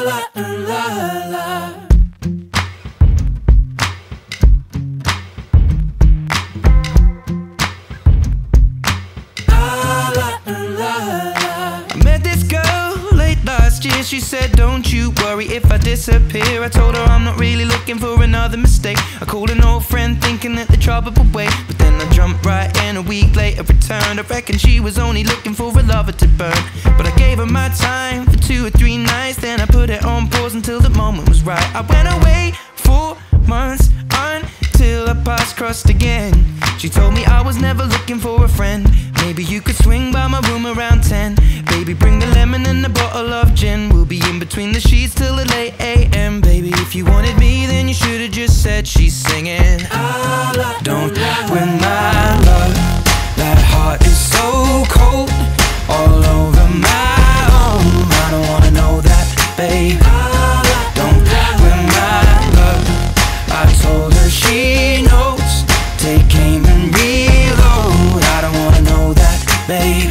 la la la. I met this girl late last year. She said, don't you worry if I disappear. I told her I'm not really looking for another mistake. I called an old friend thinking that the trouble would wait, but then I jumped right in. A week later returned. I reckon she was only looking for a lover to burn, but I gave her my time for 2 or 3 nights. Then I put it on pause until the moment was right. I went away 4 months until our paths crossed again. She told me I was never looking for a friend. Maybe you could swing by my room around 10. Baby, bring the lemon and a bottle of gin. We'll be in between the sheets till the late AM. Baby, if you wanted me, then you should've just said she's singing. Don't win my love. That heart is so cold, all over my own. I don't wanna know that, babe. Don't win my love. I told her she knows. Take aim and reload. I don't wanna know that, babe.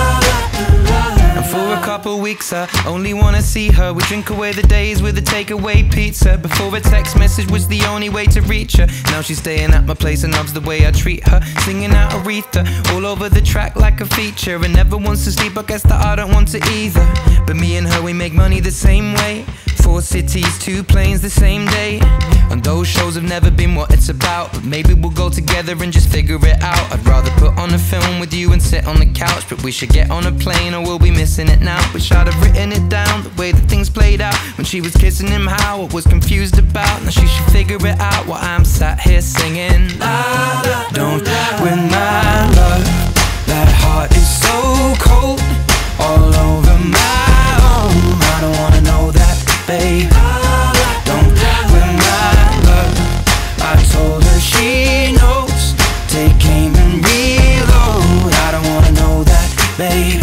And for a couple weeks I only wanna see her. We drink away the days with a takeaway pizza. Before a text message was the only way to reach her. Now she's staying at my place and loves the way I treat her. Singing out Aretha all over the track like a feature. And never wants to sleep, I guess that I don't want to either. But me and her, we make money the same way. 4 cities, 2 planes the same day. And those shows have never been what it's about, but maybe we'll go together and just figure it out. I'd rather put on a film with you and sit on the couch, but we should get on a plane or we'll be missing it now. Wish I'd have written it down, the way that things played out. When she was kissing him, how I was confused about. Now she should figure it out while I'm sat here singing. Don't win my love. That heart is so cold, all over my own. I don't wanna know that, babe. Don't win my love. I told her she knows. Take aim and reload. I don't wanna know that, babe.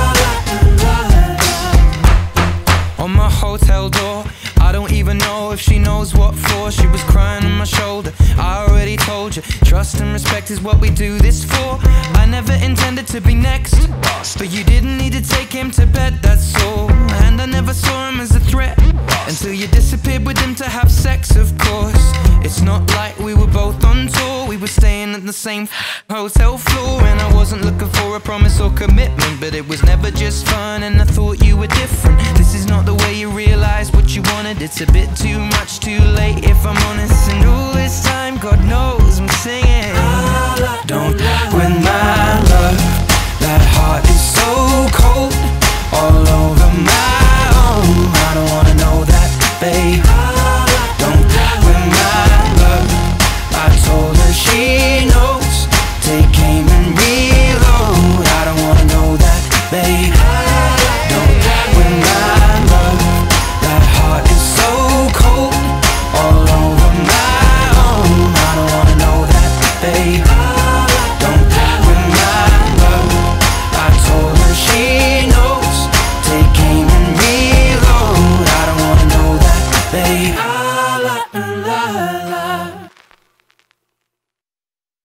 On my hotel door, I don't even know if she knows what for. She was crying on my shoulder. I already told you, trust and respect is what we do this for. I never intended to be next, but you didn't need to take him to bed, that's all. And I never saw him as a threat until you disappeared with him to have sex, of course. It's not like we were both on tour. We were staying at the same hotel floor. And I wasn't looking for a promise or commitment, but it was never just fun, and I thought you were different. This is not the way you realize what you wanted. It's a bit too much too late, if I'm honest. And all this time, God knows I'm singing. Don't win my love. That heart is so cold, all over my own. I don't wanna know that, babe. Don't win my love. I told her she knows. Take aim and read.